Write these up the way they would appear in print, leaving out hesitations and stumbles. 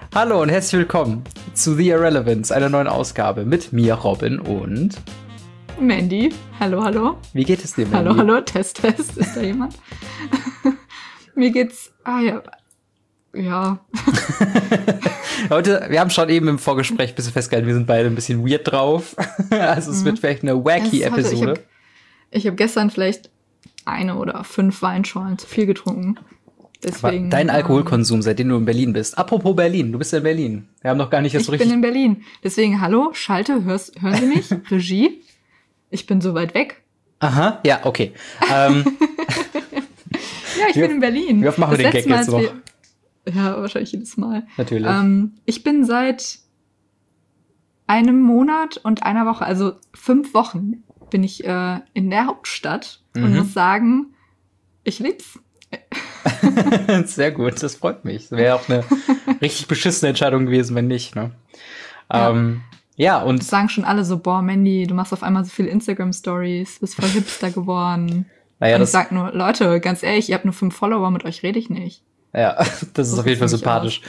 Hallo und herzlich willkommen zu The Irrelevance, einer neuen Ausgabe mit mir, Robin und Mandy. Hallo, hallo. Wie geht es dir, Mandy? Hallo, hallo, Test. Ist da jemand? Mir geht's, ja. Heute, wir haben schon eben im Vorgespräch ein bisschen festgehalten, wir sind beide ein bisschen weird drauf. Also es wird vielleicht eine wacky Episode. Ich hab gestern vielleicht 1 oder 5 Weinschorlen zu viel getrunken. Deswegen, aber dein Alkoholkonsum, seitdem du in Berlin bist. Apropos Berlin, du bist in Berlin. Wir haben noch gar nicht das so richtig... Ich bin in Berlin. Deswegen, hallo, hören Sie mich? Regie? Ich bin so weit weg. Aha, ja, okay. Ja, ich bin in Berlin. Wie oft machen wir den Gag jetzt noch? Ja, wahrscheinlich jedes Mal. Natürlich. Ich bin seit 1 Monat und 1 Woche, also 5 Wochen, bin ich in der Hauptstadt und muss sagen, ich lieb's. Sehr gut, das freut mich. Das wäre auch eine richtig beschissene Entscheidung gewesen, wenn nicht, ne? Ja, und... Das sagen schon alle so, boah, Mandy, du machst auf einmal so viele Instagram-Stories, bist voll Hipster geworden. Naja, und ich sag nur, Leute, ganz ehrlich, ihr habt nur 5 Follower, mit euch rede ich nicht. Ja, das ist auf jeden Fall sympathisch.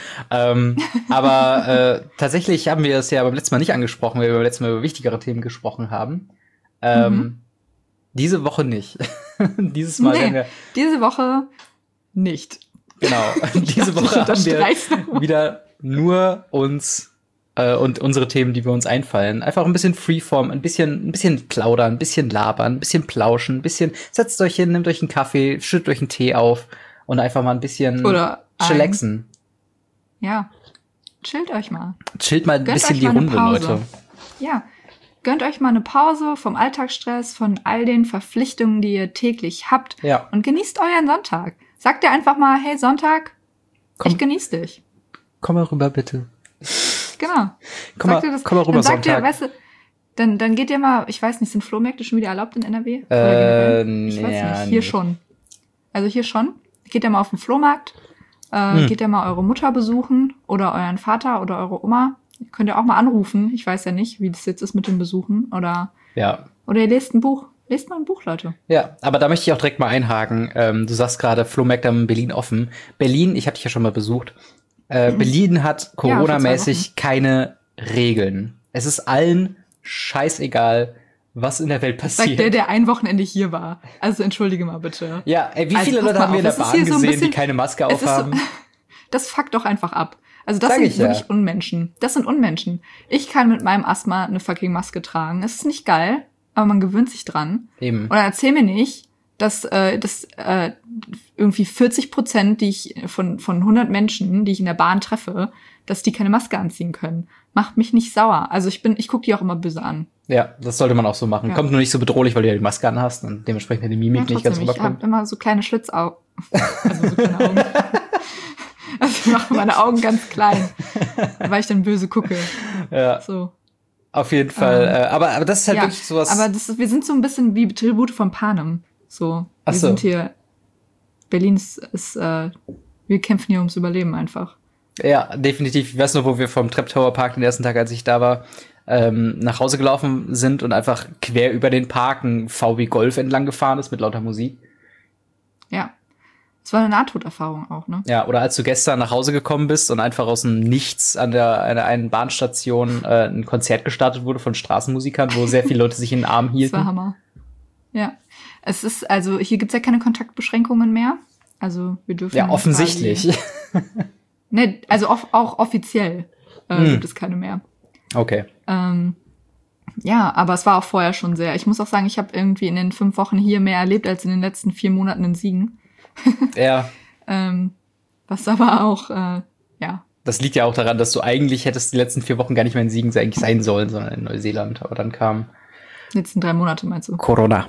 Aber tatsächlich haben wir es ja beim letzten Mal nicht angesprochen, weil wir beim letzten Mal über wichtigere Themen gesprochen haben. Diese Woche nicht. Dieses Mal werden wir... diese Woche nicht. Genau. Diese Woche haben wir wieder nur uns und unsere Themen, die wir uns einfallen. Einfach ein bisschen Freeform, ein bisschen plaudern, ein bisschen labern, ein bisschen plauschen, ein bisschen... Setzt euch hin, nehmt euch einen Kaffee, schüttet euch einen Tee auf und einfach mal ein bisschen chillaxen. Ja, chillt euch mal. Chillt mal ein bisschen die Runde, Leute. Ja, gönnt euch mal eine Pause vom Alltagsstress, von all den Verpflichtungen, die ihr täglich habt. Ja. Und genießt euren Sonntag. Sagt ihr einfach mal, hey Sonntag, ich genieß dich. Komm mal rüber, bitte. Genau. Komm mal rüber, dann sagt Sonntag. ihr, weißt du, dann geht ihr mal, ich weiß nicht, sind Flohmärkte schon wieder erlaubt in NRW? Ich weiß nicht, hier schon. Also hier schon. Geht ihr mal auf den Flohmarkt, geht ihr mal eure Mutter besuchen oder euren Vater oder eure Oma. Könnt ihr auch mal anrufen. Ich weiß ja nicht, wie das jetzt ist mit dem Besuchen. Oder ihr lest ein Buch. Lest mal ein Buch, Leute. Ja, aber da möchte ich auch direkt mal einhaken. Du sagst gerade, Flohmärkte haben in Berlin offen. Berlin, ich habe dich ja schon mal besucht. Berlin hat Corona-mäßig keine Regeln. Es ist allen scheißegal, was in der Welt passiert. Sagt der ein Wochenende hier war. Also entschuldige mal bitte. Ja, wie viele Leute haben wir in der Bahn gesehen, die keine Maske aufhaben? Das fuckt doch einfach ab. Also das sind wirklich Unmenschen. Das sind Unmenschen. Ich kann mit meinem Asthma eine fucking Maske tragen. Es ist nicht geil, aber man gewöhnt sich dran. Eben. Und dann erzähl mir nicht, dass irgendwie 40% die ich von 100 Menschen, die ich in der Bahn treffe, dass die keine Maske anziehen können. Macht mich nicht sauer. Also ich gucke die auch immer böse an. Ja, das sollte man auch so machen. Ja. Kommt nur nicht so bedrohlich, weil du ja die Maske anhast und dementsprechend die Mimik nicht ganz rüberkommt. Ich habe immer so kleine Schlitzaugen. Also so kleine Augen. Also ich mache meine Augen ganz klein, weil ich dann böse gucke. Ja. So. Auf jeden Fall. Aber das ist halt wirklich sowas. Aber wir sind so ein bisschen wie Tribute von Panem. So. Wir sind hier. Berlin ist wir kämpfen hier ums Überleben einfach. Ja, definitiv. Ich weiß noch, wo wir vom Trep Tower Park den ersten Tag, als ich da war, nach Hause gelaufen sind und einfach quer über den Park ein VW Golf entlang gefahren ist mit lauter Musik. Ja. Es war eine Nahtoderfahrung auch, ne? Ja, oder als du gestern nach Hause gekommen bist und einfach aus dem Nichts an einer Bahnstation ein Konzert gestartet wurde von Straßenmusikern, wo sehr viele Leute sich in den Arm hielten. Das war Hammer. Ja. Es ist, also hier gibt's ja keine Kontaktbeschränkungen mehr. Also wir dürfen. Ja, offensichtlich. Ne, also auch offiziell gibt es keine mehr. Okay. Ja, aber es war auch vorher schon sehr. Ich muss auch sagen, ich habe irgendwie in den 5 Wochen hier mehr erlebt als in den letzten 4 Monaten in Siegen. Ja. Was aber auch, ja. Das liegt ja auch daran, dass du eigentlich hättest die letzten 4 Wochen gar nicht mehr in Siegen eigentlich sein sollen, sondern in Neuseeland. Aber dann kam die letzten 3 Monate, meinst du? Corona.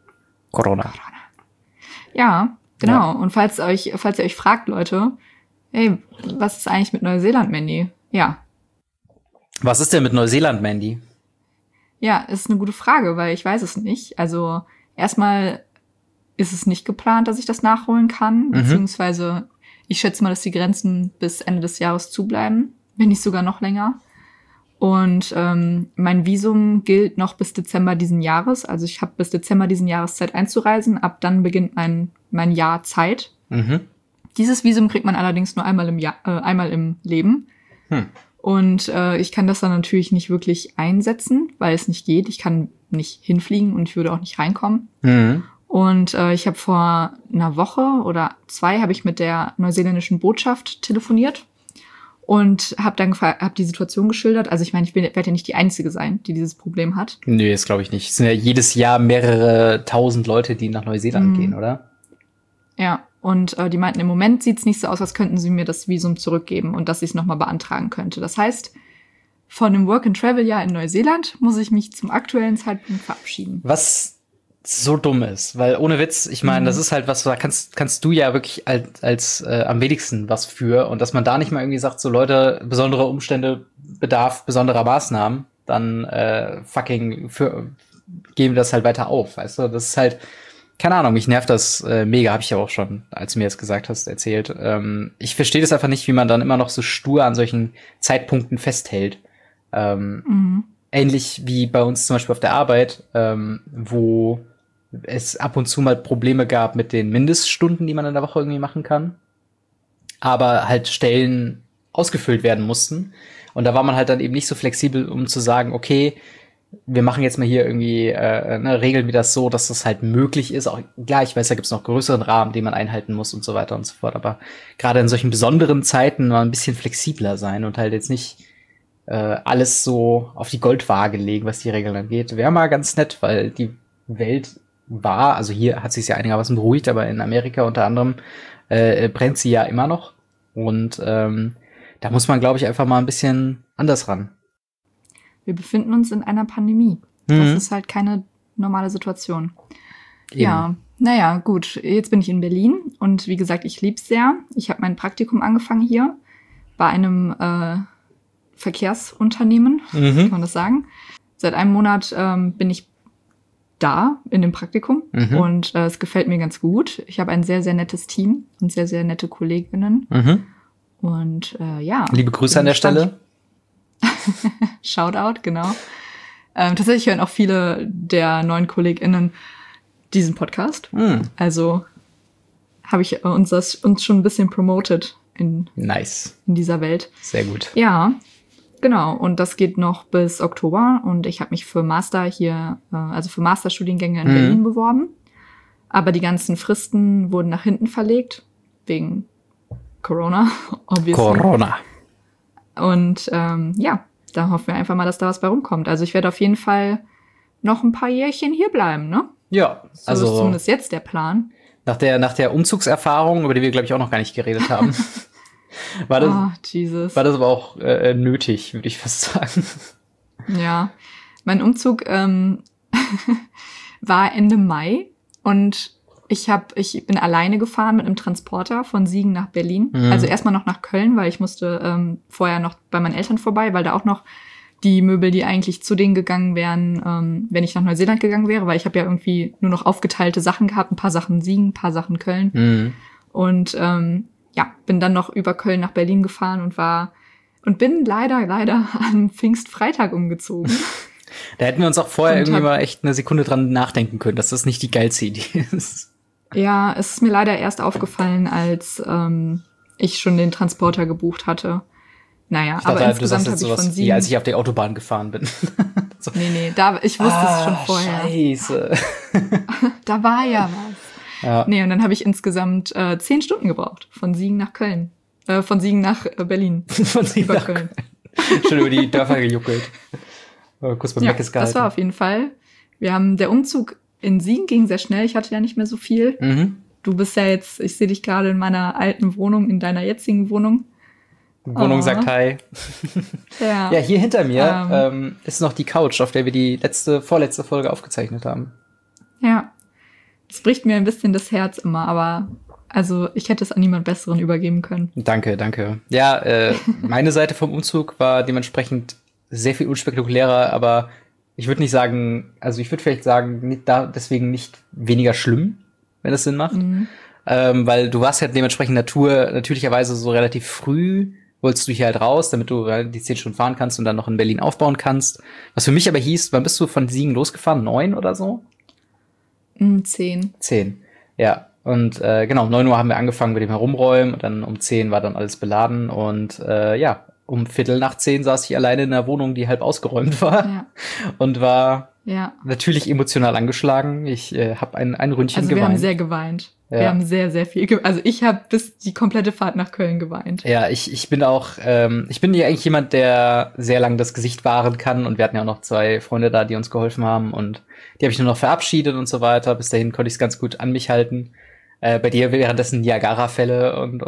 Ja, genau. Ja. Und falls ihr euch fragt, Leute, hey, was ist eigentlich mit Neuseeland, Mandy? Ja. Was ist denn mit Neuseeland, Mandy? Ja, ist eine gute Frage, weil ich weiß es nicht. Also erstmal ist es nicht geplant, dass ich das nachholen kann, beziehungsweise ich schätze mal, dass die Grenzen bis Ende des Jahres zubleiben, wenn nicht sogar noch länger. Und mein Visum gilt noch bis Dezember diesen Jahres. Also ich habe bis Dezember diesen Jahres Zeit einzureisen. Ab dann beginnt mein Jahr Zeit. Dieses Visum kriegt man allerdings nur einmal im Leben. Und ich kann das dann natürlich nicht wirklich einsetzen, weil es nicht geht. Ich kann nicht hinfliegen und ich würde auch nicht reinkommen. Und ich habe vor einer Woche oder 2 habe ich mit der neuseeländischen Botschaft telefoniert und habe dann hab die Situation geschildert. Also ich meine, ich werde ja nicht die Einzige sein, die dieses Problem hat. Nö, das glaube ich nicht. Es sind ja jedes Jahr mehrere tausend Leute, die nach Neuseeland gehen, oder? Ja, und die meinten, im Moment sieht's nicht so aus, als könnten sie mir das Visum zurückgeben und dass ich es nochmal beantragen könnte. Das heißt, von einem Work-and-Travel-Jahr in Neuseeland muss ich mich zum aktuellen Zeitpunkt verabschieden. Was so dumm ist, weil ohne Witz, ich meine, das ist halt was, da kannst du ja wirklich als am wenigsten was für, und dass man da nicht mal irgendwie sagt, so Leute, besondere Umstände bedarf besonderer Maßnahmen, dann geben wir das halt weiter auf, weißt du, das ist halt, keine Ahnung, mich nervt das mega, habe ich ja auch schon, als du mir das gesagt hast, erzählt. Ich verstehe das einfach nicht, wie man dann immer noch so stur an solchen Zeitpunkten festhält. Ähnlich wie bei uns zum Beispiel auf der Arbeit, wo es ab und zu mal Probleme gab mit den Mindeststunden, die man in der Woche irgendwie machen kann. Aber halt Stellen ausgefüllt werden mussten. Und da war man halt dann eben nicht so flexibel, um zu sagen, okay, wir machen jetzt mal hier irgendwie regeln wir das so, dass das halt möglich ist. Auch klar, ich weiß, da gibt's noch größeren Rahmen, den man einhalten muss und so weiter und so fort. Aber gerade in solchen besonderen Zeiten mal ein bisschen flexibler sein und halt jetzt nicht alles so auf die Goldwaage legen, was die Regeln angeht. Wäre mal ganz nett, weil die Welt war, also hier hat sich ja einigermaßen beruhigt, aber in Amerika unter anderem brennt sie ja immer noch. Und da muss man, glaube ich, einfach mal ein bisschen anders ran. Wir befinden uns in einer Pandemie. Das ist halt keine normale Situation. Eben. Ja, naja, gut. Jetzt bin ich in Berlin und wie gesagt, ich lieb's sehr. Ich habe mein Praktikum angefangen hier bei einem Verkehrsunternehmen, kann man das sagen. Seit einem Monat bin ich da in dem Praktikum und es gefällt mir ganz gut. Ich habe ein sehr, sehr nettes Team und sehr, sehr nette KollegInnen. Und ja. Liebe Grüße an der Stelle. Shoutout, genau. Tatsächlich hören auch viele der neuen KollegInnen diesen Podcast. Also habe ich uns schon ein bisschen promoted in dieser Welt. Sehr gut. Ja, genau. Und das geht noch bis Oktober. Und ich habe mich für Master hier, also für Masterstudiengänge in Berlin beworben. Aber die ganzen Fristen wurden nach hinten verlegt. Wegen Corona, obviously. Corona. Und ja, da hoffen wir einfach mal, dass da was bei rumkommt. Also ich werde auf jeden Fall noch ein paar Jährchen hier bleiben, ne? Ja, also so ist zumindest jetzt der Plan. Nach der Umzugserfahrung, über die wir, glaube ich, auch noch gar nicht geredet haben, war das aber auch nötig, würde ich fast sagen. Ja, mein Umzug war Ende Mai und ich bin alleine gefahren mit einem Transporter von Siegen nach Berlin. Also erstmal noch nach Köln, weil ich musste vorher noch bei meinen Eltern vorbei, weil da auch noch die Möbel, die eigentlich zu denen gegangen wären, wenn ich nach Neuseeland gegangen wäre, weil ich habe ja irgendwie nur noch aufgeteilte Sachen gehabt, ein paar Sachen Siegen, ein paar Sachen Köln. Und ja, bin dann noch über Köln nach Berlin gefahren und bin leider am Pfingstfreitag umgezogen. Da hätten wir uns auch vorher irgendwie mal echt eine Sekunde dran nachdenken können, dass das nicht die geilste Idee ist. Ja, es ist mir leider erst aufgefallen, als ich schon den Transporter gebucht hatte. Naja, ich dachte, aber insgesamt habe ich von Siegen... Ja, als ich auf der Autobahn gefahren bin. So. Nee, ich wusste es schon vorher. Scheiße. Da war ja was. Ja. Nee, und dann habe ich insgesamt 10 Stunden gebraucht. Von Siegen nach Köln. Von Siegen nach Berlin. Von Siegen nach Köln. Schon über die Dörfer gejuckelt. Kurz beim Meckes gehalten. Das war auf jeden Fall. Der Umzug in Siegen ging sehr schnell. Ich hatte ja nicht mehr so viel. Du bist ja jetzt, ich sehe dich gerade in meiner alten Wohnung, in deiner jetzigen Wohnung. Wohnung sagt hi. Ja, hier hinter mir ist noch die Couch, auf der wir die vorletzte Folge aufgezeichnet haben. Ja, es bricht mir ein bisschen das Herz immer, aber also ich hätte es an niemand Besseren übergeben können. Danke. Ja, meine Seite vom Umzug war dementsprechend sehr viel unspektakulärer, aber ich würde nicht sagen, also ich würde vielleicht sagen, deswegen nicht weniger schlimm, wenn das Sinn macht. Weil du warst ja dementsprechend natürlicherweise so relativ früh, wolltest du hier halt raus, damit du die 10 Stunden fahren kannst und dann noch in Berlin aufbauen kannst. Was für mich aber hieß, wann bist du von Siegen losgefahren? 9 oder so? 10. 10, ja. Und genau, um 9 Uhr haben wir angefangen mit dem Herumräumen und dann um 10 war dann alles beladen und ja. um 9:15 saß ich alleine in einer Wohnung, die halb ausgeräumt war und war natürlich emotional angeschlagen. Ich habe ein Ründchen geweint. Also wir haben sehr geweint. Ja. Wir haben sehr, sehr viel geweint. Also ich habe bis die komplette Fahrt nach Köln geweint. Ja, ich bin auch, ich bin ja eigentlich jemand, der sehr lang das Gesicht wahren kann. Und wir hatten ja auch noch 2 Freunde da, die uns geholfen haben. Und die habe ich nur noch verabschiedet und so weiter. Bis dahin konnte ich es ganz gut an mich halten. Bei dir währenddessen Niagara-Fälle und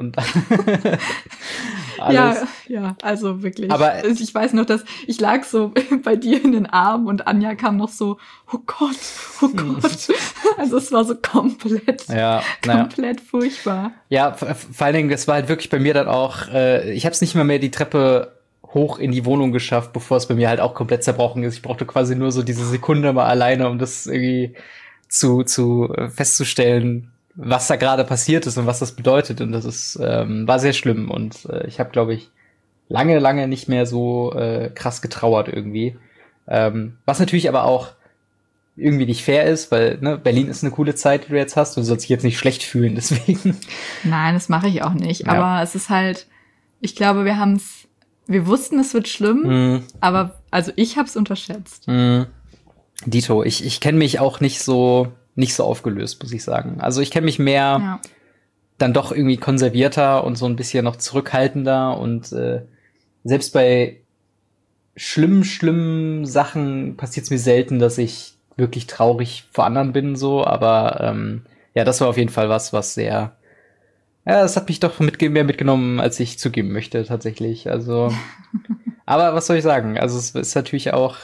alles. Ja, also wirklich. Aber ich weiß noch, dass ich lag so bei dir in den Armen und Anja kam noch so, oh Gott. Also es war so komplett furchtbar. Ja, vor allen Dingen, das war halt wirklich bei mir dann auch, ich habe es nicht mehr die Treppe hoch in die Wohnung geschafft, bevor es bei mir halt auch komplett zerbrochen ist. Ich brauchte quasi nur so diese Sekunde mal alleine, um das irgendwie zu festzustellen, was da gerade passiert ist und was das bedeutet. Und das ist war sehr schlimm. Und ich habe, glaube ich, lange nicht mehr so krass getrauert irgendwie. Was natürlich aber auch irgendwie nicht fair ist, weil Berlin ist eine coole Zeit, die du jetzt hast. Du sollst dich jetzt nicht schlecht fühlen, deswegen. Nein, das mache ich auch nicht. Ja. Aber es ist halt, ich glaube, wir wussten, es wird schlimm, aber also ich habe es unterschätzt. Dito, ich kenne mich auch nicht so aufgelöst, muss ich sagen. Also ich kenne mich mehr dann doch irgendwie konservierter und so ein bisschen noch zurückhaltender und selbst bei schlimmen Sachen passiert es mir selten, dass ich wirklich traurig vor anderen bin, so, aber das war auf jeden Fall was sehr, es hat mich doch mehr mitgenommen, als ich zugeben möchte, tatsächlich. Also, aber was soll ich sagen? Also es ist natürlich auch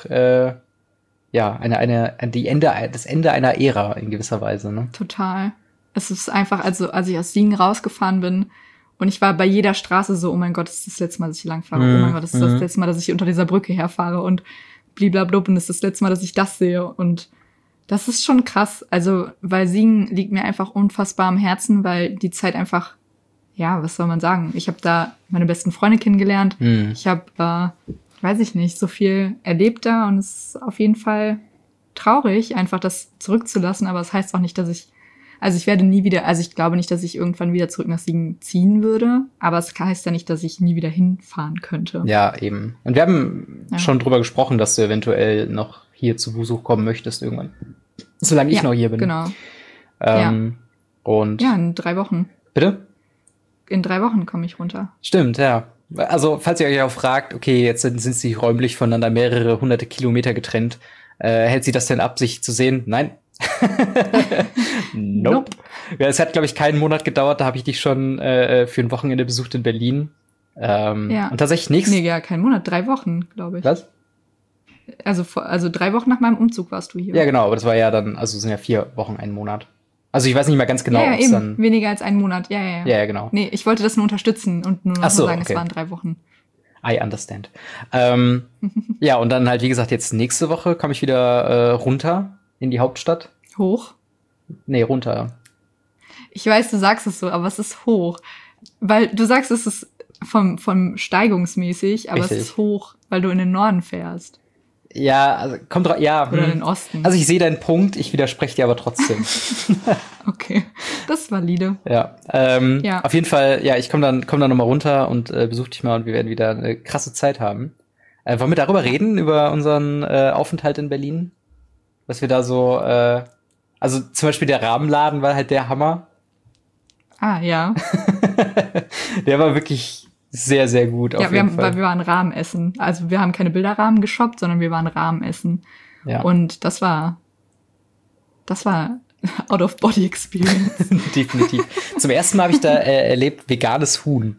das Ende einer Ära in gewisser Weise, ne? Total. Es ist einfach, also als ich aus Siegen rausgefahren bin und ich war bei jeder Straße so, oh mein Gott, das ist das letzte Mal, dass ich langfahre. Oh mein Gott, das ist das letzte Mal, dass ich unter dieser Brücke herfahre und bliblablub und das ist das letzte Mal, dass ich das sehe. Und das ist schon krass. Also, weil Siegen liegt mir einfach unfassbar am Herzen, weil die Zeit einfach, ja, was soll man sagen? Ich habe da meine besten Freunde kennengelernt. Ich habe weiß ich nicht, so viel erlebt da und es ist auf jeden Fall traurig, einfach das zurückzulassen, aber es heißt auch nicht, dass ich werde nie wieder, also ich glaube nicht, dass ich irgendwann wieder zurück nach Siegen ziehen würde, aber es heißt ja nicht, dass ich nie wieder hinfahren könnte. Ja, eben. Und wir haben schon drüber gesprochen, dass du eventuell noch hier zu Besuch kommen möchtest irgendwann. Solange ich noch hier bin. Genau. Und in 3 Wochen. Bitte? In 3 Wochen komme ich runter. Stimmt, ja. Also, falls ihr euch auch fragt, okay, jetzt sind sie räumlich voneinander mehrere hunderte Kilometer getrennt, hält sie das denn ab, sich zu sehen? Nein. Nope. Ja, es hat, glaube ich, keinen Monat gedauert, da habe ich dich schon für ein Wochenende besucht in Berlin. Und tatsächlich nichts. Nee, ja, kein Monat, 3 Wochen, glaube ich. Was? Also 3 Wochen nach meinem Umzug warst du hier. Ja, genau, aber das war ja dann, also sind ja 4 Wochen, ein Monat. Also ich weiß nicht mehr ganz genau, ob es dann weniger als einen Monat. Ja, genau. Nee, ich wollte das nur unterstützen und nur noch sagen, okay. Es waren 3 Wochen. I understand. Ja, und dann halt, wie gesagt, jetzt nächste Woche komme ich wieder runter in die Hauptstadt. Hoch? Nee, runter. Ich weiß, du sagst es so, aber es ist hoch. Weil du sagst, es ist vom steigungsmäßig, aber Richtig. Es ist hoch, weil du in den Norden fährst. Ja, also kommt drauf, ja. Oder in den Osten. Also ich sehe deinen Punkt, ich widerspreche dir aber trotzdem. Okay, das ist valide. Ja, auf jeden Fall, ja, ich komm dann nochmal runter und besuche dich mal und wir werden wieder eine krasse Zeit haben. Wollen wir darüber reden, über unseren Aufenthalt in Berlin? Was wir da so, also zum Beispiel der Rahmenladen war halt der Hammer. Ah, ja. Der war wirklich sehr, sehr gut auf jeden Fall. Weil wir waren Rahmen essen. Also wir haben keine Bilderrahmen geshoppt, sondern wir waren Rahmen essen. Ja. Und das war Out-of-Body-Experience. Definitiv. Zum ersten Mal habe ich da erlebt veganes Huhn.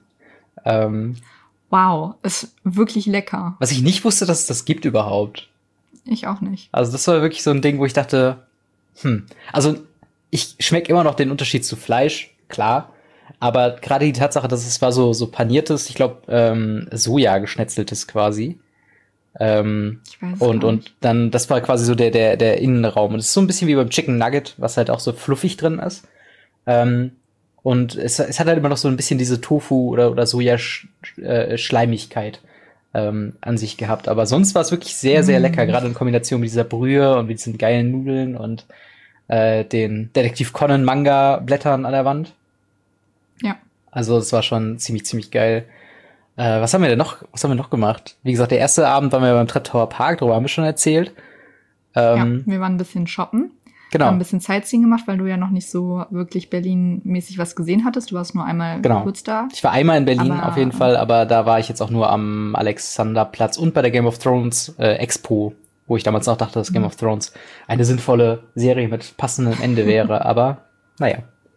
Wow, ist wirklich lecker. Was ich nicht wusste, dass es das gibt überhaupt. Ich auch nicht. Also das war wirklich so ein Ding, wo ich dachte, also ich schmecke immer noch den Unterschied zu Fleisch, klar. Aber gerade die Tatsache, dass es war so paniertes, ich glaube, Soja geschnetzeltes quasi. Ich weiß und dann, das war quasi so der Innenraum. Und es ist so ein bisschen wie beim Chicken Nugget, was halt auch so fluffig drin ist. Und es hat halt immer noch so ein bisschen diese Tofu- oder Soja-Schleimigkeit an sich gehabt. Aber sonst war es wirklich sehr, sehr lecker, gerade in Kombination mit dieser Brühe und mit diesen geilen Nudeln und den Detektiv Conan Manga-Blättern an der Wand. Ja. Also es war schon ziemlich, ziemlich geil. Was haben wir noch gemacht? Wie gesagt, der erste Abend waren wir beim Treptower Park, darüber haben wir schon erzählt. Wir waren ein bisschen shoppen. Genau. Haben ein bisschen Sightseeing gemacht, weil du ja noch nicht so wirklich Berlin-mäßig was gesehen hattest. Du warst nur einmal kurz da. Ich war einmal in Berlin auf jeden Fall, aber da war ich jetzt auch nur am Alexanderplatz und bei der Game of Thrones Expo, wo ich damals noch dachte, dass Game of Thrones eine sinnvolle Serie mit passendem Ende wäre. Aber naja.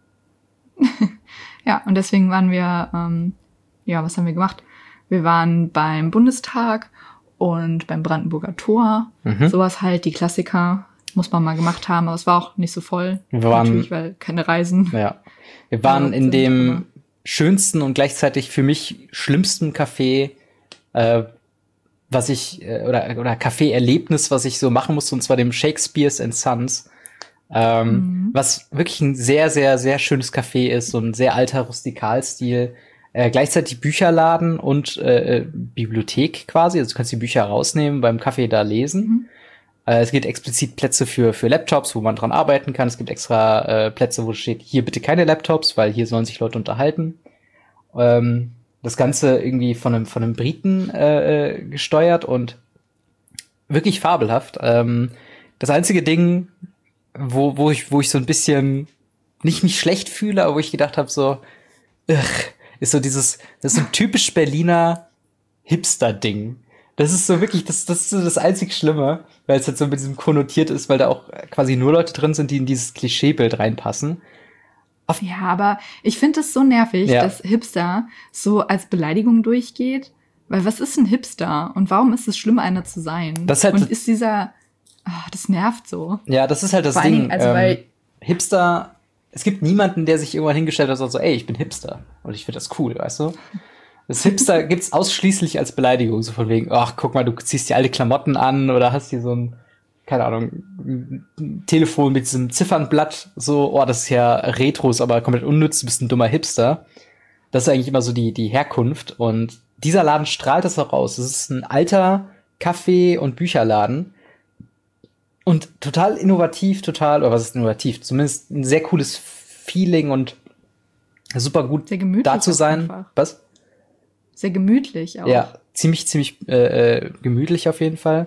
Ja, und deswegen waren wir, was haben wir gemacht? Wir waren beim Bundestag und beim Brandenburger Tor. Sowas halt, die Klassiker. Muss man mal gemacht haben, aber es war auch nicht so voll. Natürlich, weil keine Reisen. Ja. Wir waren in dem schönsten und gleichzeitig für mich schlimmsten Café, was ich, oder Café-Erlebnis, was ich so machen musste, und zwar dem Shakespeare's and Sons. Was wirklich ein sehr, sehr, sehr schönes Café ist, so ein sehr alter Rustikalstil. Gleichzeitig Bücherladen und Bibliothek quasi. Also du kannst die Bücher rausnehmen, beim Kaffee da lesen. Es gibt explizit Plätze für Laptops, wo man dran arbeiten kann. Es gibt extra Plätze, wo steht, hier bitte keine Laptops, weil hier sollen sich Leute unterhalten. Das Ganze irgendwie von einem Briten gesteuert und wirklich fabelhaft. Das einzige Ding, wo ich so ein bisschen nicht mich schlecht fühle, aber wo ich gedacht habe, so, ist so das ist so ein typisch Berliner Hipster-Ding. Das ist so wirklich, das ist so das einzig Schlimme, weil es halt so mit diesem konnotiert ist, weil da auch quasi nur Leute drin sind, die in dieses Klischeebild reinpassen. Ja, aber ich finde es so nervig, dass Hipster so als Beleidigung durchgeht. Weil was ist ein Hipster? Und warum ist es schlimm, einer zu sein? Das halt, und ist dieser, das nervt so. Ja, das ist halt das Ding. Weil Hipster, es gibt niemanden, der sich irgendwann hingestellt hat und sagt so, ey, ich bin Hipster. Und ich finde das cool, weißt du? Das Hipster gibt's ausschließlich als Beleidigung, so von wegen, ach, guck mal, du ziehst dir alte Klamotten an oder hast hier so ein, keine Ahnung, ein Telefon mit diesem Ziffernblatt, so, oh, das ist ja Retro, ist aber komplett unnütz, du bist ein dummer Hipster. Das ist eigentlich immer so die Herkunft, und dieser Laden strahlt das auch raus. Das ist ein alter Kaffee- und Bücherladen und total innovativ, oder was ist innovativ? Zumindest ein sehr cooles Feeling und super gut da zu sein. Einfach. Was? Sehr gemütlich auch. Ja, ziemlich gemütlich auf jeden Fall.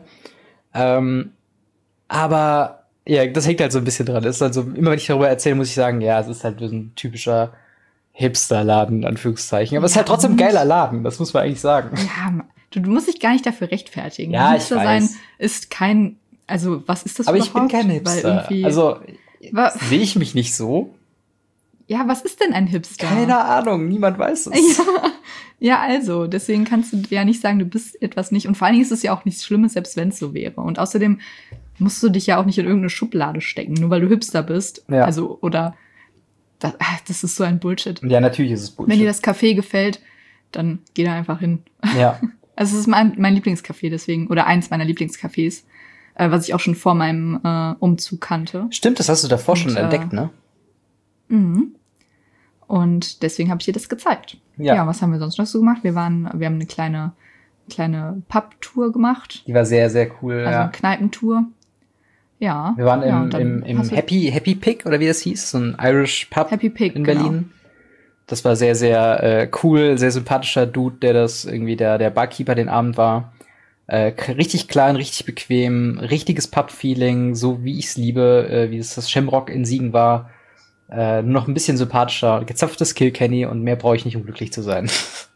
Aber ja, das hängt halt so ein bisschen dran. Das ist also, immer wenn ich darüber erzähle, muss ich sagen, ja, es ist halt so ein typischer Hipster-Laden, in Anführungszeichen. Aber es ist halt trotzdem ein geiler Laden, das muss man eigentlich sagen. Ja, du musst dich gar nicht dafür rechtfertigen. Ja, Hipster ich weiß. sein ist kein, also was ist das aber überhaupt? Aber ich bin kein Hipster. Also sehe ich mich nicht so. Ja, was ist denn ein Hipster? Keine Ahnung, niemand weiß es. Ja, also, deswegen kannst du ja nicht sagen, du bist etwas nicht. Und vor allen Dingen ist es ja auch nichts Schlimmes, selbst wenn es so wäre. Und außerdem musst du dich ja auch nicht in irgendeine Schublade stecken, nur weil du Hipster bist. Ja. Also, oder das ist so ein Bullshit. Ja, natürlich ist es Bullshit. Wenn dir das Café gefällt, dann geh da einfach hin. Ja. Also es ist mein Lieblingscafé deswegen, oder eins meiner Lieblingscafés, was ich auch schon vor meinem Umzug kannte. Stimmt, das hast du davor schon entdeckt, ne? Mhm. Und deswegen habe ich dir das gezeigt. Ja, was haben wir sonst noch so gemacht? Wir haben eine kleine Pub-Tour gemacht. Die war sehr, sehr cool, also eine Kneipentour. Ja. Wir waren im Happy Pig, oder wie das hieß, so ein Irish Pub Happy Pig, in Berlin. Genau. Das war sehr, sehr cool, sehr sympathischer Dude, der das irgendwie der Barkeeper den Abend war. Richtig klein, richtig bequem, richtiges Pub-Feeling, so wie ich's liebe, wie es das Shamrock in Siegen war. Nur noch ein bisschen sympathischer, gezapftes Kilkenny, und mehr brauche ich nicht, um glücklich zu sein.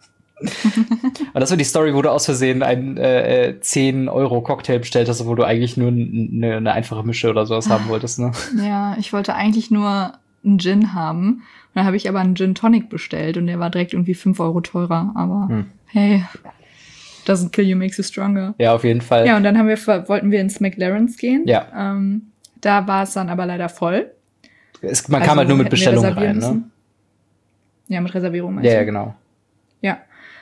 Und das war die Story, wo du aus Versehen einen 10-Euro-Cocktail bestellt hast, wo du eigentlich nur eine einfache Mische oder sowas haben wolltest, ne? Ja, ich wollte eigentlich nur einen Gin haben. Und dann habe ich aber einen Gin Tonic bestellt und der war direkt irgendwie 5 Euro teurer. Aber hey, doesn't kill you, makes you stronger. Ja, auf jeden Fall. Ja, und dann wollten wir ins McLaren's gehen. Ja. Da war es dann aber leider voll. Man kam halt nur mit Bestellung rein, ne? Ja, mit Reservierung. Ja, genau. Ja.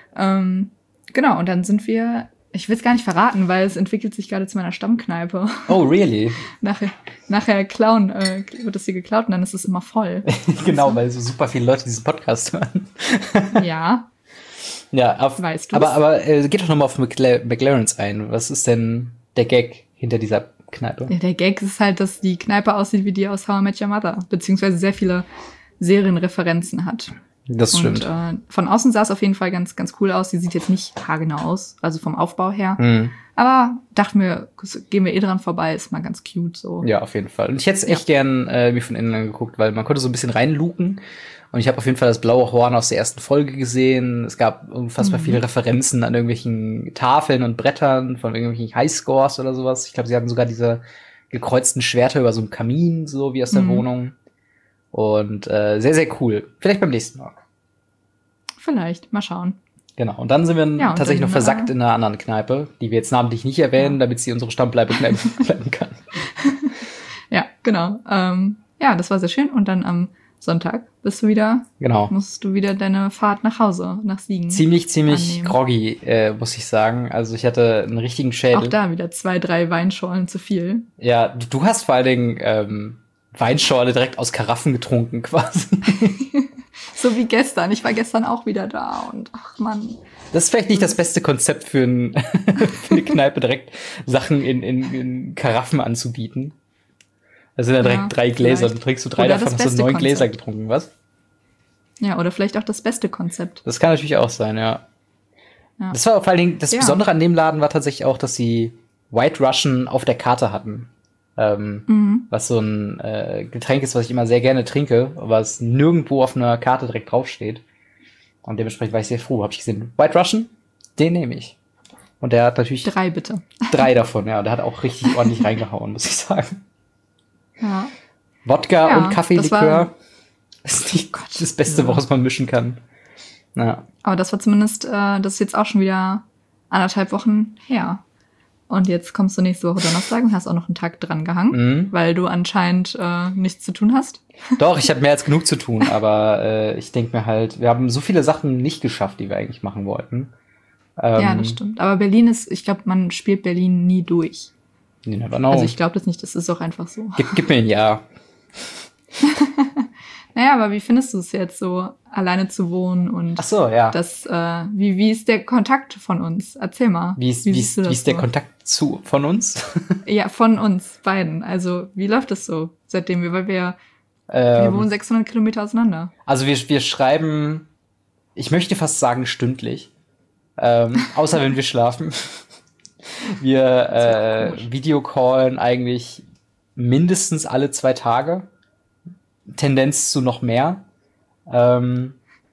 Genau, und dann sind wir, ich will es gar nicht verraten, weil es entwickelt sich gerade zu meiner Stammkneipe. Oh, really? Nachher wird das hier geklaut und dann ist es immer voll. Genau, weil so super viele Leute diesen Podcast hören. Ja. Ja, weißt du. Aber geht doch nochmal auf McLaren's ein. Was ist denn der Gag hinter dieser Kneipe? Ja, der Gag ist halt, dass die Kneipe aussieht wie die aus How I Met Your Mother, beziehungsweise sehr viele Serienreferenzen hat. Das stimmt. Und von außen sah es auf jeden Fall ganz, ganz cool aus. Die sieht jetzt nicht haargenau aus, also vom Aufbau her. Aber dachte mir, gehen wir dran vorbei, ist mal ganz cute so. Ja, auf jeden Fall. Und ich hätte es echt gern mir von innen angeguckt, weil man konnte so ein bisschen reinluken. Und ich habe auf jeden Fall das blaue Horn aus der ersten Folge gesehen. Es gab unfassbar viele Referenzen an irgendwelchen Tafeln und Brettern von irgendwelchen Highscores oder sowas. Ich glaube, sie hatten sogar diese gekreuzten Schwerter über so einen Kamin, so wie aus der Wohnung. Und sehr, sehr cool. Vielleicht beim nächsten Mal. Vielleicht, mal schauen. Genau, und dann sind wir tatsächlich noch versackt in einer anderen Kneipe, die wir jetzt namentlich nicht erwähnen, damit sie unsere Stammbleibe-Kneipe bleiben kann. Ja, genau. Ja, das war sehr schön. Und dann am Sonntag musst du wieder deine Fahrt nach Hause, nach Siegen. Ziemlich groggy, muss ich sagen. Also ich hatte einen richtigen Schädel. Auch da wieder 2, 3 Weinschorlen zu viel. Ja, du hast vor allen Dingen Weinschorle direkt aus Karaffen getrunken quasi. So wie gestern. Ich war gestern auch wieder da und ach Mann. Das ist vielleicht nicht das beste Konzept für eine Kneipe, direkt Sachen in Karaffen anzubieten. Das sind ja direkt 3 Gläser. Dann trinkst du 3 davon, hast du 9 Gläser getrunken, was? Ja, oder vielleicht auch das beste Konzept. Das kann natürlich auch sein, ja. Das war vor allen Dingen, das Besondere an dem Laden war tatsächlich auch, dass sie White Russian auf der Karte hatten. Was so ein Getränk ist, was ich immer sehr gerne trinke, aber es nirgendwo auf einer Karte direkt draufsteht. Und dementsprechend war ich sehr froh. Habe ich gesehen, White Russian, den nehme ich. Und der hat natürlich 3 bitte. 3 davon, ja. Und der hat auch richtig ordentlich reingehauen, muss ich sagen. Ja. Wodka und Kaffeelikör ist nicht das Beste, woraus man mischen kann. Ja. Aber das war zumindest, das ist jetzt auch schon wieder 1,5 Wochen her. Und jetzt kommst du nächste Woche Donnerstag und hast auch noch einen Tag dran gehangen, weil du anscheinend nichts zu tun hast. Doch, ich habe mehr als genug zu tun, aber ich denke mir halt, wir haben so viele Sachen nicht geschafft, die wir eigentlich machen wollten. Ja, das stimmt. Aber Berlin ist, ich glaube, man spielt Berlin nie durch. You never know. Also ich glaube das nicht, das ist auch einfach so. Gib mir ein Jahr. Naja, aber wie findest du es jetzt so, alleine zu wohnen und ach so, ja. Das, wie ist der Kontakt von uns? Erzähl mal. Wie ist der Kontakt von uns? Ja, von uns beiden. Also wie läuft das so, seitdem wir wohnen 600 Kilometer auseinander. Also wir schreiben, ich möchte fast sagen stündlich, außer wenn wir schlafen. Wir Videocallen eigentlich mindestens alle 2 Tage. Tendenz zu noch mehr. Also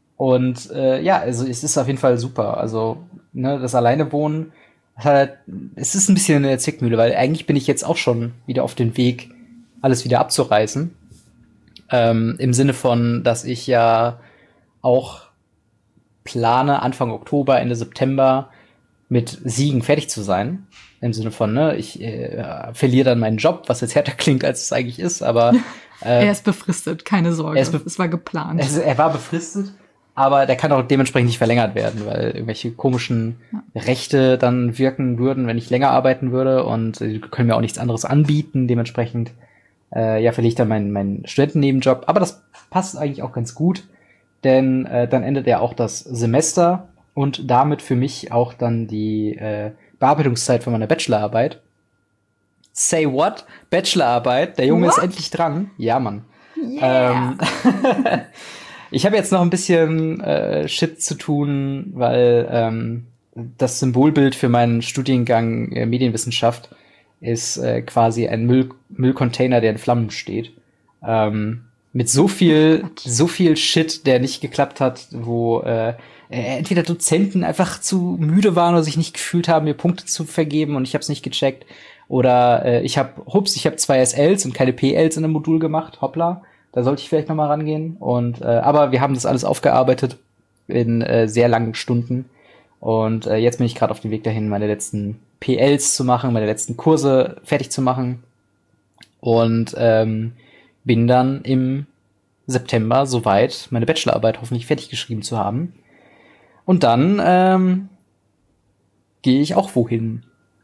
es ist auf jeden Fall super. Also, das Alleinewohnen, es ist ein bisschen eine Zwickmühle, weil eigentlich bin ich jetzt auch schon wieder auf dem Weg, alles wieder abzureißen. Im Sinne von, dass ich ja auch plane, Anfang Oktober, Ende September mit Siegen fertig zu sein. Im Sinne von, ich verliere dann meinen Job, was jetzt härter klingt, als es eigentlich ist, aber er ist befristet, keine Sorge. Es war geplant. Er war befristet, aber der kann auch dementsprechend nicht verlängert werden, weil irgendwelche komischen Rechte dann wirken würden, wenn ich länger arbeiten würde, und die können mir auch nichts anderes anbieten. Dementsprechend verliere ich dann meinen Studentennebenjob. Aber das passt eigentlich auch ganz gut, denn dann endet ja auch das Semester und damit für mich auch dann die Bearbeitungszeit von meiner Bachelorarbeit. Say what? Bachelorarbeit. Der Junge ist endlich dran. Ja, Mann. Yeah. Ich habe jetzt noch ein bisschen Shit zu tun, weil das Symbolbild für meinen Studiengang Medienwissenschaft ist quasi ein Müllcontainer, der in Flammen steht. Mit so viel Shit, der nicht geklappt hat, wo entweder Dozenten einfach zu müde waren oder sich nicht gefühlt haben, mir Punkte zu vergeben, und ich habe es nicht gecheckt. Oder ich habe 2 SLs und keine PLs in einem Modul gemacht. Hoppla, da sollte ich vielleicht noch mal rangehen. Und aber wir haben das alles aufgearbeitet in sehr langen Stunden. Und jetzt bin ich gerade auf dem Weg dahin, meine letzten PLs zu machen, meine letzten Kurse fertig zu machen. Und bin dann im September soweit, meine Bachelorarbeit hoffentlich fertig geschrieben zu haben. Und dann gehe ich auch wohin.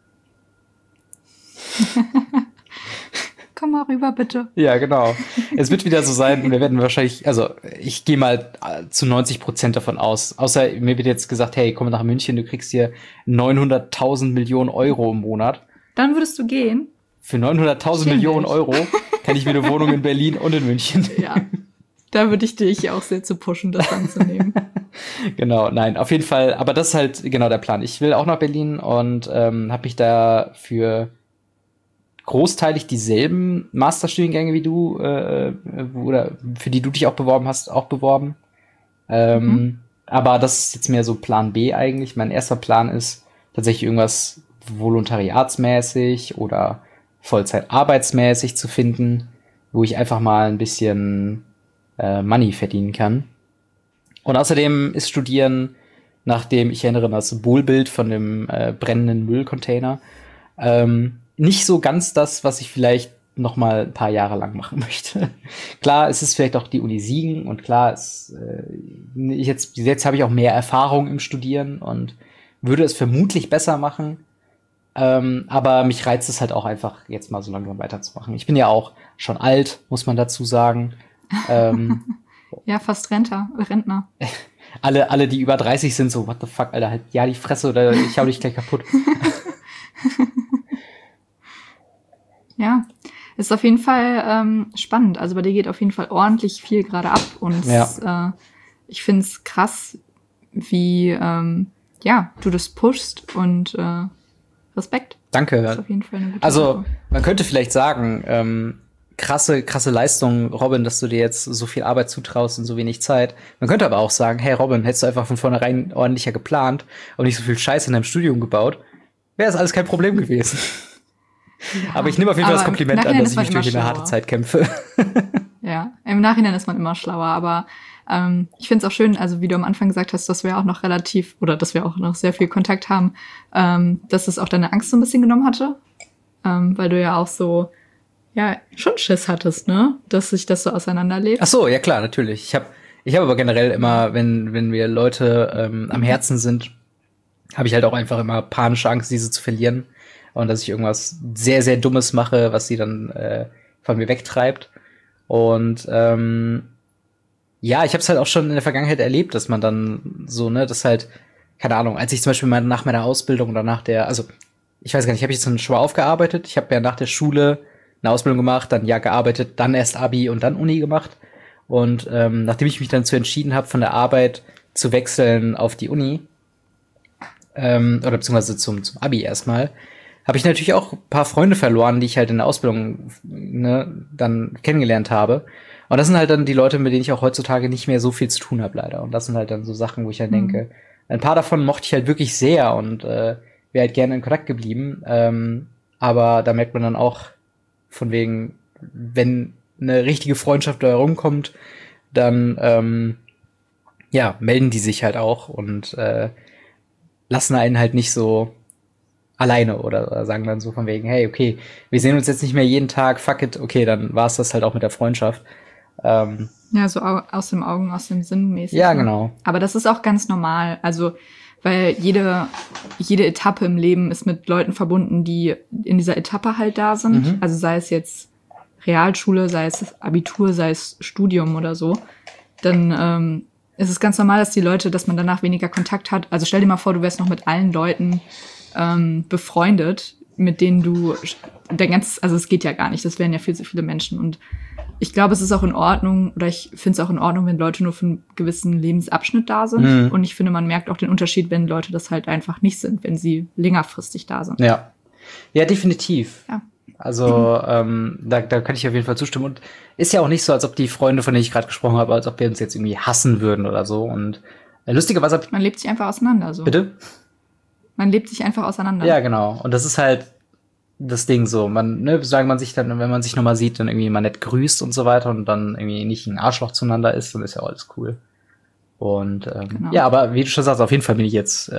Komm mal rüber, bitte. Ja, genau. Es wird wieder so sein, wir werden wahrscheinlich, also ich gehe mal zu 90% davon aus. Außer mir wird jetzt gesagt, hey, komm nach München, du kriegst hier 900.000 Millionen Euro im Monat. Dann würdest du gehen? Für 900.000 Millionen Euro kann ich mir eine Wohnung in Berlin und in München nehmen. Ja. Da würde ich dich auch sehr zu pushen, das anzunehmen. Genau, nein, auf jeden Fall. Aber das ist halt genau der Plan. Ich will auch nach Berlin und habe mich da für großteilig dieselben Masterstudiengänge wie du oder für die du dich auch beworben hast, auch beworben. Aber das ist jetzt mehr so Plan B eigentlich. Mein erster Plan ist tatsächlich irgendwas volontariatsmäßig oder Vollzeitarbeitsmäßig zu finden, wo ich einfach mal ein bisschen Money verdienen kann. Und außerdem ist Studieren, nachdem ich erinnere an das Symbolbild von dem brennenden Müllcontainer, nicht so ganz das, was ich vielleicht noch mal ein paar Jahre lang machen möchte. Klar, es ist vielleicht auch die Uni Siegen und klar, jetzt habe ich auch mehr Erfahrung im Studieren und würde es vermutlich besser machen. Aber mich reizt es halt auch einfach, jetzt mal so langsam weiterzumachen. Ich bin ja auch schon alt, muss man dazu sagen. Ja, fast Rentner. Alle, die über 30 sind, so, what the fuck, Alter, halt, ja, die Fresse oder ich hau dich gleich kaputt. Ja, ist auf jeden Fall spannend. Also bei dir geht auf jeden Fall ordentlich viel gerade ab. Und ich finde es krass, wie du das pushst und Respekt. Danke. Das ist auf jeden Fall eine gute Sache. Man könnte vielleicht sagen, krasse Leistung, Robin, dass du dir jetzt so viel Arbeit zutraust in so wenig Zeit. Man könnte aber auch sagen, hey Robin, hättest du einfach von vornherein ordentlicher geplant und nicht so viel Scheiße in deinem Studium gebaut, wäre das alles kein Problem gewesen. Ja, aber ich nehme auf jeden Fall das Kompliment an, dass ich mich durch eine harte Zeit kämpfe. Ja, im Nachhinein ist man immer schlauer, aber ich finde es auch schön, also wie du am Anfang gesagt hast, dass wir auch noch dass wir auch noch sehr viel Kontakt haben, dass es auch deine Angst so ein bisschen genommen hatte, weil du ja auch so, ja, schon Schiss hattest, ne, dass sich das so auseinanderlebt. Ach so, ja klar, natürlich. Ich hab aber generell immer, wenn wir Leute am Herzen sind, habe ich halt auch einfach immer panische Angst, diese zu verlieren und dass ich irgendwas sehr, sehr Dummes mache, was sie dann von mir wegtreibt. Und ja, ich habe es halt auch schon in der Vergangenheit erlebt, dass man dann so, ne, das halt, keine Ahnung, als ich zum Beispiel mal nach meiner Ausbildung oder ich weiß gar nicht, habe ich jetzt schon aufgearbeitet? Ich habe ja nach der Schule eine Ausbildung gemacht, dann ein Jahr gearbeitet, dann erst Abi und dann Uni gemacht. Und nachdem ich mich dann entschieden habe, von der Arbeit zu wechseln auf die Uni, oder beziehungsweise zum Abi erstmal, habe ich natürlich auch ein paar Freunde verloren, die ich halt in der Ausbildung dann kennengelernt habe. Und das sind halt dann die Leute, mit denen ich auch heutzutage nicht mehr so viel zu tun habe, leider. Und das sind halt dann so Sachen, wo ich halt denke, ein paar davon mochte ich halt wirklich sehr und wäre halt gerne in Kontakt geblieben. Aber da merkt man dann auch von wegen, wenn eine richtige Freundschaft da herumkommt, dann melden die sich halt auch und lassen einen halt nicht so alleine oder sagen dann so von wegen, hey, okay, wir sehen uns jetzt nicht mehr jeden Tag, fuck it, okay, dann war's das halt auch mit der Freundschaft. Ja, so aus dem Augen, aus dem Sinn mäßig. Ja, genau. Aber das ist auch ganz normal, also weil jede Etappe im Leben ist mit Leuten verbunden, die in dieser Etappe halt da sind. Also sei es jetzt Realschule, sei es Abitur, sei es Studium oder so, dann ist es ganz normal, dass man danach weniger Kontakt hat. Also stell dir mal vor, du wärst noch mit allen Leuten befreundet, mit denen du also es geht ja gar nicht, das wären ja viel zu viele Menschen. Und ich glaube, es ist auch in Ordnung, oder ich finde es auch in Ordnung, wenn Leute nur für einen gewissen Lebensabschnitt da sind. Und ich finde, man merkt auch den Unterschied, wenn Leute das halt einfach nicht sind, wenn sie längerfristig da sind. Ja, definitiv. Ja. Also da kann ich auf jeden Fall zustimmen. Und ist ja auch nicht so, als ob die Freunde, von denen ich gerade gesprochen habe, als ob wir uns jetzt irgendwie hassen würden oder so. Und lustigerweise man lebt sich einfach auseinander. So. Bitte? Man lebt sich einfach auseinander. Ja, genau. Und das ist halt das Ding so. Sagen man sich dann, wenn man sich nochmal sieht, dann irgendwie mal nett grüßt und so weiter und dann irgendwie nicht ein Arschloch zueinander ist, dann ist ja auch alles cool. Und genau. Ja, aber wie du schon sagst, auf jeden Fall bin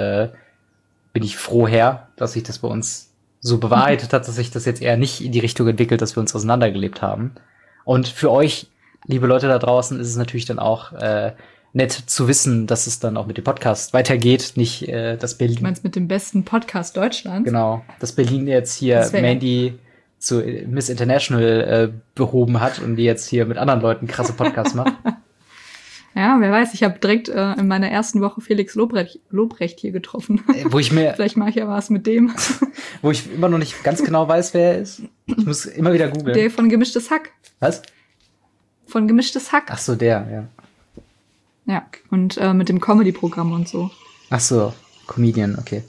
ich froh her, dass sich das bei uns so bewahrheitet hat, dass sich das jetzt eher nicht in die Richtung entwickelt, dass wir uns auseinandergelebt haben. Und für euch, liebe Leute da draußen, ist es natürlich dann auch nett zu wissen, dass es dann auch mit dem Podcast weitergeht, nicht dass Berlin. Du meinst mit dem besten Podcast Deutschlands? Genau, dass Berlin jetzt hier Mandy zu Miss International behoben hat und die jetzt hier mit anderen Leuten krasse Podcasts macht. Ja, wer weiß, ich habe direkt in meiner ersten Woche Felix Lobrecht hier getroffen. Vielleicht mache ich ja was mit dem. Wo ich immer noch nicht ganz genau weiß, wer er ist. Ich muss immer wieder googeln. Der von Gemischtes Hack. Was? von Gemischtes Hack. Ach so, der, ja. Ja, und mit dem Comedy-Programm und so. Ach so, Comedian, okay.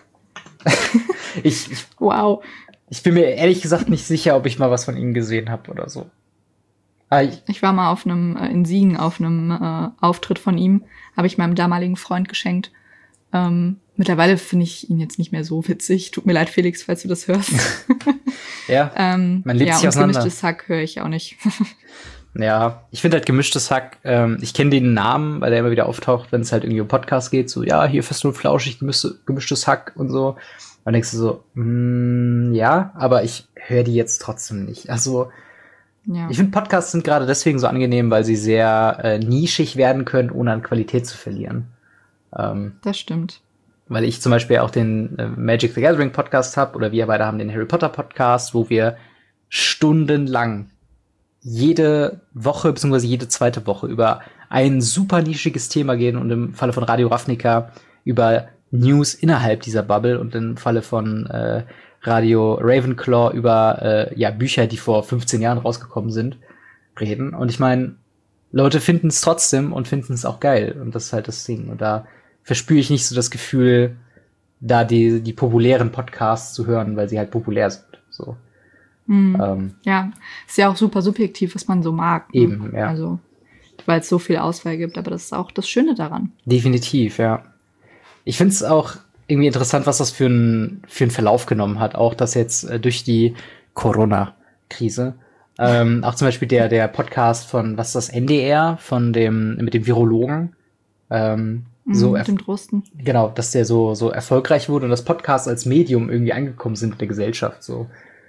Wow. Ich bin mir ehrlich gesagt nicht sicher, ob ich mal was von ihm gesehen habe oder so. Ich war mal in Siegen auf einem Auftritt von ihm, habe ich meinem damaligen Freund geschenkt. Mittlerweile finde ich ihn jetzt nicht mehr so witzig. Tut mir leid, Felix, falls du das hörst. Ja, man lebt sich auseinander. Gemischtes Hack höre ich auch nicht. Ja, ich finde halt Gemischtes Hack, ich kenne den Namen, weil der immer wieder auftaucht, wenn es halt irgendwie um Podcast geht, so, ja, hier Fest und Flauschig, Gemischtes Hack und so. Dann denkst du so, ja, aber ich höre die jetzt trotzdem nicht. Also, ja. Ich finde Podcasts sind gerade deswegen so angenehm, weil sie sehr nischig werden können, ohne an Qualität zu verlieren. Das stimmt. Weil ich zum Beispiel auch den Magic the Gathering Podcast habe, oder wir beide haben den Harry Potter Podcast, wo wir stundenlang jede Woche bzw. jede zweite Woche über ein super nischiges Thema gehen und im Falle von Radio Ravnica über News innerhalb dieser Bubble und im Falle von Radio Ravenclaw über Bücher, die vor 15 Jahren rausgekommen sind, reden. Und ich meine, Leute finden es trotzdem und finden es auch geil. Und das ist halt das Ding. Und da verspüre ich nicht so das Gefühl, da die populären Podcasts zu hören, weil sie halt populär sind. So. Ja, ist ja auch super subjektiv, was man so mag. Ne? Eben, ja. Also, weil es so viel Auswahl gibt, aber das ist auch das Schöne daran. Definitiv, ja. Ich finde es auch irgendwie interessant, was das für einen Verlauf genommen hat. Auch das jetzt durch die Corona-Krise. Auch zum Beispiel der Podcast von, was ist das, NDR, mit dem Virologen. Mit dem Drosten. Genau, dass der so erfolgreich wurde und das Podcast als Medium irgendwie angekommen sind in der Gesellschaft, so.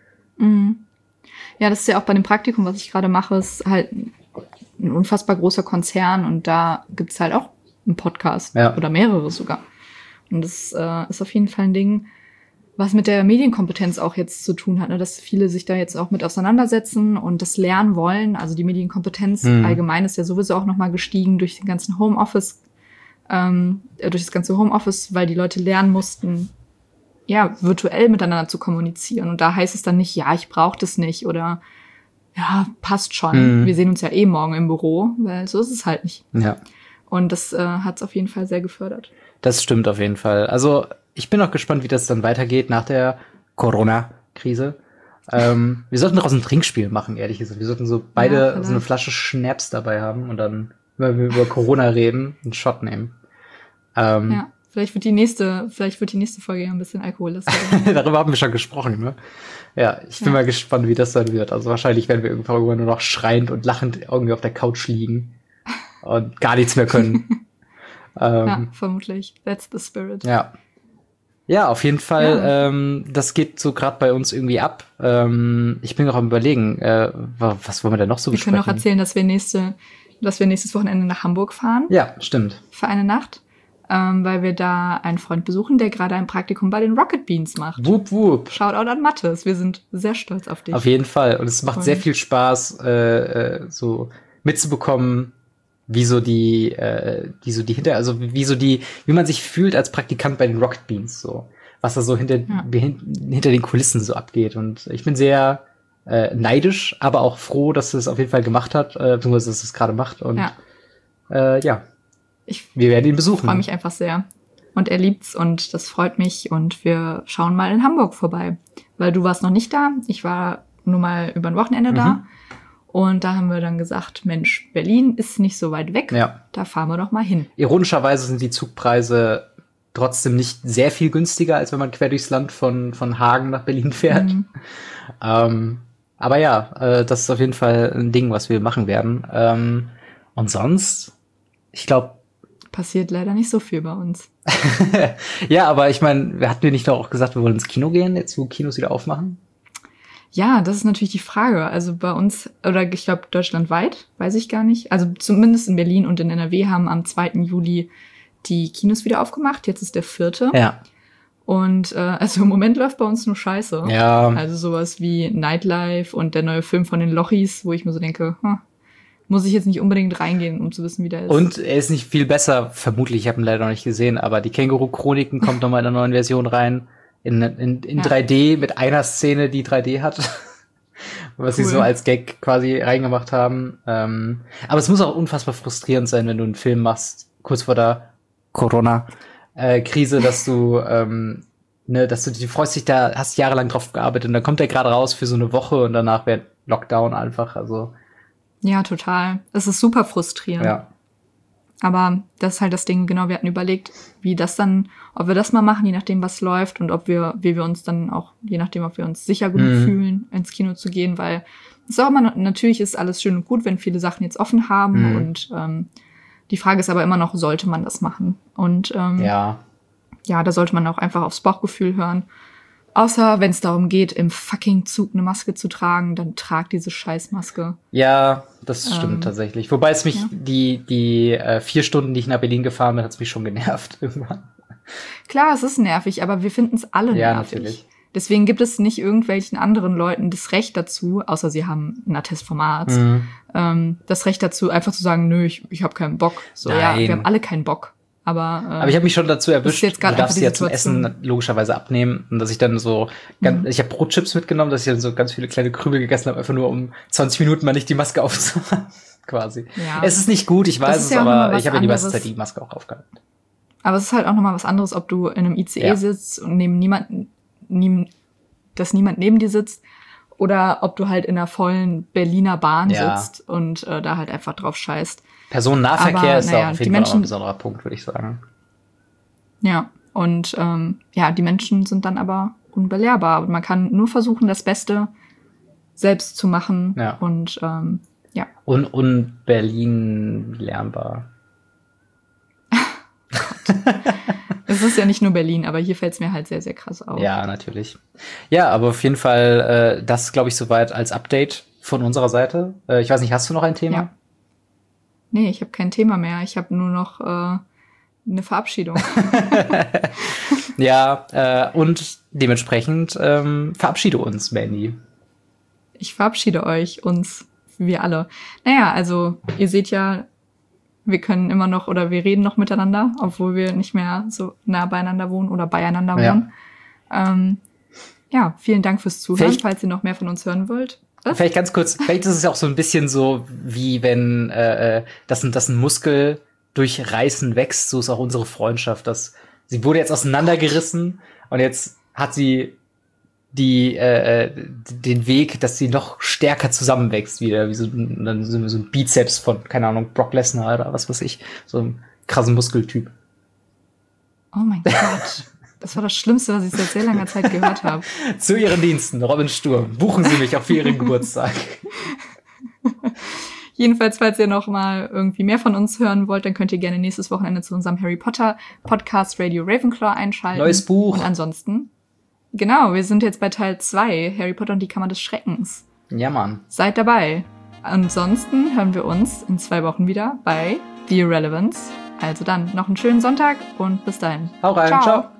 Ja, das ist ja auch bei dem Praktikum, was ich gerade mache, ist halt ein unfassbar großer Konzern und da gibt's halt auch einen Podcast oder mehrere sogar. Und das ist auf jeden Fall ein Ding, was mit der Medienkompetenz auch jetzt zu tun hat, ne? Dass viele sich da jetzt auch mit auseinandersetzen und das lernen wollen. Also die Medienkompetenz allgemein ist ja sowieso auch nochmal gestiegen durch den ganzen Homeoffice, durch das ganze Homeoffice, weil die Leute lernen mussten, ja, virtuell miteinander zu kommunizieren. Und da heißt es dann nicht, ja, ich brauche das nicht oder ja, passt schon. Wir sehen uns ja morgen im Büro, weil so ist es halt nicht. Ja. Und das hat es auf jeden Fall sehr gefördert. Das stimmt auf jeden Fall. Also ich bin auch gespannt, wie das dann weitergeht nach der Corona-Krise. Wir sollten daraus ein Trinkspiel machen, ehrlich gesagt. Wir sollten so beide so eine Flasche Schnaps dabei haben und dann, wenn wir über Corona reden, einen Shot nehmen. Ja. Vielleicht wird die nächste Folge ja ein bisschen alkohollastig. Darüber haben wir schon gesprochen, ne? Ja, ich bin mal gespannt, wie das dann wird. Also wahrscheinlich werden wir irgendwann nur noch schreiend und lachend irgendwie auf der Couch liegen und gar nichts mehr können. Ja, vermutlich. That's the spirit. Ja. Ja, auf jeden Fall. Das geht so gerade bei uns irgendwie ab. Ich bin auch am Überlegen, was wollen wir denn noch so besprechen? Wir können auch erzählen, dass wir nächstes Wochenende nach Hamburg fahren. Ja, stimmt. Für eine Nacht. Weil wir da einen Freund besuchen, der gerade ein Praktikum bei den Rocket Beans macht. Wup, wup. Shoutout an Mathis. Wir sind sehr stolz auf dich. Auf jeden Fall. Und es macht sehr viel Spaß, so mitzubekommen, wie man sich fühlt als Praktikant bei den Rocket Beans, so. Was da so hinter den Kulissen so abgeht. Und ich bin sehr neidisch, aber auch froh, dass es auf jeden Fall gemacht hat, beziehungsweise dass es gerade macht. Und wir werden ihn besuchen. Ich freue mich einfach sehr. Und er liebt's und das freut mich. Und wir schauen mal in Hamburg vorbei. Weil du warst noch nicht da. Ich war nur mal über ein Wochenende da. Und da haben wir dann gesagt, Mensch, Berlin ist nicht so weit weg. Ja. Da fahren wir doch mal hin. Ironischerweise sind die Zugpreise trotzdem nicht sehr viel günstiger, als wenn man quer durchs Land von Hagen nach Berlin fährt. Aber ja, das ist auf jeden Fall ein Ding, was wir machen werden. Und sonst, ich glaube, passiert leider nicht so viel bei uns. Ja, aber ich meine, hatten wir nicht doch auch gesagt, wir wollen ins Kino gehen, jetzt wo Kinos wieder aufmachen? Ja, das ist natürlich die Frage. Also bei uns, oder ich glaube deutschlandweit, weiß ich gar nicht. Also zumindest in Berlin und in NRW haben am 2. Juli die Kinos wieder aufgemacht. Jetzt ist der 4. Ja. Und also im Moment läuft bei uns nur Scheiße. Ja. Also sowas wie Nightlife und der neue Film von den Lochis, wo ich mir so denke, muss ich jetzt nicht unbedingt reingehen, um zu wissen, wie der ist. Und er ist nicht viel besser, vermutlich, ich habe ihn leider noch nicht gesehen, aber die Känguru-Chroniken kommt noch mal in einer neuen Version rein. In 3D mit einer Szene, die 3D hat. was sie so als Gag quasi reingemacht haben. Aber es muss auch unfassbar frustrierend sein, wenn du einen Film machst, kurz vor der Corona-Krise, dass du freust dich da, hast jahrelang drauf gearbeitet und dann kommt der gerade raus für so eine Woche und danach wird Lockdown einfach, also. Ja, total. Es ist super frustrierend. Ja. Aber das ist halt das Ding, genau, wir hatten überlegt, ob wir das mal machen, je nachdem, was läuft und wie wir uns dann auch, je nachdem, ob wir uns sicher genug fühlen, ins Kino zu gehen, weil es auch immer, natürlich ist alles schön und gut, wenn viele Sachen jetzt offen haben und die Frage ist aber immer noch, sollte man das machen? Und ja, da sollte man auch einfach aufs Bauchgefühl hören. Außer wenn es darum geht, im fucking Zug eine Maske zu tragen, dann trag diese Scheißmaske. Ja, das stimmt tatsächlich. Wobei es mich, die 4 Stunden, die ich nach Berlin gefahren bin, hat es mich schon genervt irgendwann. Klar, es ist nervig, aber wir finden es alle nervig. Ja, natürlich. Deswegen gibt es nicht irgendwelchen anderen Leuten das Recht dazu, außer sie haben einen Attest vom Arzt, das Recht dazu, einfach zu sagen, nö, ich habe keinen Bock. So, Nein. ja, wir haben alle keinen Bock. Aber ich habe mich schon dazu erwischt, du darfst sie ja zum Essen logischerweise abnehmen. Und dass ich dann so, ich habe Brotchips mitgenommen, dass ich dann so ganz viele kleine Krümel gegessen habe, einfach nur um 20 Minuten mal nicht die Maske aufzumachen, quasi. Ja. Es ist nicht gut, ich weiß es, aber ich habe ja die meiste Zeit die Maske auch aufgehabt. Aber es ist halt auch nochmal was anderes, ob du in einem ICE sitzt und niemand neben dir sitzt, oder ob du halt in einer vollen Berliner Bahn sitzt und da halt einfach drauf scheißt. Personennahverkehr ist da auf jeden Fall auch ein besonderer Punkt, würde ich sagen. Ja, und die Menschen sind dann aber unbelehrbar. Und man kann nur versuchen, das Beste selbst zu machen. Ja. Und Und Berlin lernbar. Es ist ja nicht nur Berlin, aber hier fällt es mir halt sehr, sehr krass auf. Ja, natürlich. Ja, aber auf jeden Fall das, glaube ich, soweit als Update von unserer Seite. Ich weiß nicht, hast du noch ein Thema? Ja. Nee, ich habe kein Thema mehr. Ich habe nur noch eine Verabschiedung. Ja, und dementsprechend verabschiede uns, Mandy. Ich verabschiede euch, uns, wir alle. Naja, also ihr seht ja, wir können immer noch oder wir reden noch miteinander, obwohl wir nicht mehr so nah beieinander wohnen oder beieinander wohnen. Vielen Dank fürs Zuhören, falls ihr noch mehr von uns hören wollt. Vielleicht ganz kurz, vielleicht ist es ja auch so ein bisschen so, wie wenn das ein Muskel durch Reißen wächst, so ist auch unsere Freundschaft. Sie wurde jetzt auseinandergerissen und jetzt hat sie den Weg, dass sie noch stärker zusammenwächst wieder, wie so ein Bizeps von, keine Ahnung, Brock Lesnar oder was weiß ich, so ein krassen Muskeltyp. Oh mein Gott. Das war das Schlimmste, was ich seit sehr langer Zeit gehört habe. Zu Ihren Diensten, Robin Sturm. Buchen Sie mich auch für Ihren Geburtstag. Jedenfalls, falls ihr noch mal irgendwie mehr von uns hören wollt, dann könnt ihr gerne nächstes Wochenende zu unserem Harry Potter Podcast Radio Ravenclaw einschalten. Neues Buch. Und ansonsten, genau, wir sind jetzt bei Teil 2, Harry Potter und die Kammer des Schreckens. Ja, Mann. Seid dabei. Ansonsten hören wir uns in 2 Wochen wieder bei The Irrelevance. Also dann, noch einen schönen Sonntag und bis dahin. Hau rein, ciao.